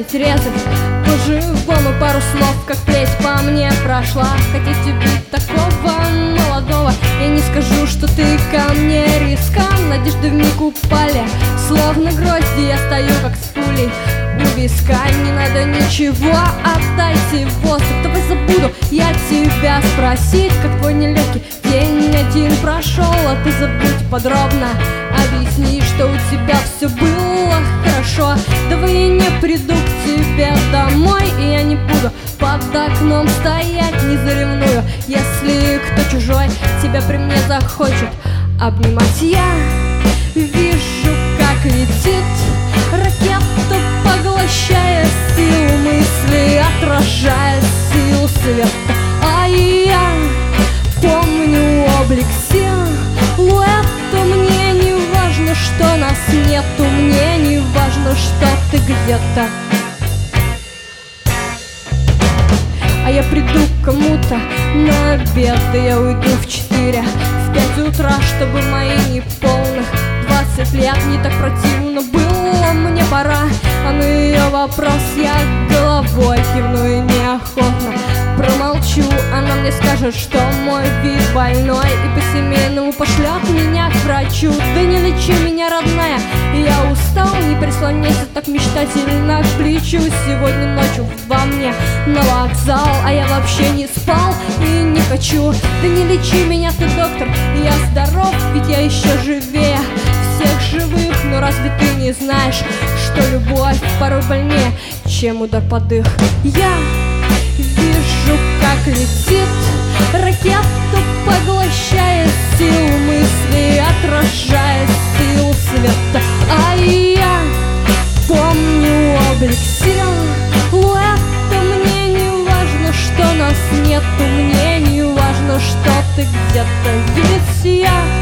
ранить, резать по-живому. Пару слов, как плеть по мне прошла. Хотите убить такого молодого? Я не скажу, что ты ко мне риска. Надежды вмиг упали, словно грозди. Я стою, как с пулей у виска. Не надо ничего, отдайте воздух. Давай забуду я тебя спросить, как твой нелегкий день один прошел. А ты забудь подробно объясни, что у тебя все было хорошо. Давай я не приду к тебе домой, и я не буду под окном стоять, не заревную, если кто чужой тебя при мне захочет обнимать. Я вижу, как летит ракета, поглощая силу мысли, отражая силу света. А я помню облик силуэта. Мне не важно, что нас нету, мне не важно, что ты где-то. А я приду к кому-то на обед, и я уйду в 4, в 5 утра, чтобы мои неполных 20 лет не так противно было. Мне пора, а на ее вопрос я головой кивну и неохотно промолчу. Она мне скажет, что мой вид больной, и по-семейному пошлет меня к врачу. Да не лечи меня, родная, я устал, не прислоняйся так мечтательно к плечу. Сегодня ночью во мне на вокзал, а я вообще не спал и не хочу. Да не лечи меня ты, доктор, я здоров, ведь я еще живее всех живых. Но разве ты не знаешь, что любовь порой больнее, чем удар под дых? Я вижу, как летит ракета, поглощая силу мысли, отражая силу света. А я помню облик силуэта. Мне не важно, что нас нету, мне не важно, что ты где-то. Ведь я